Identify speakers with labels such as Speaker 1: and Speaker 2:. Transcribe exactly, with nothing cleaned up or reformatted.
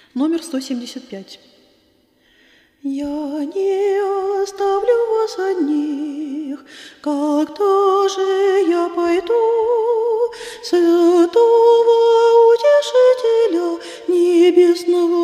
Speaker 1: Номер сто семьдесят пять. Я не оставлю вас одних, когда же я пойду святого утешителя небесного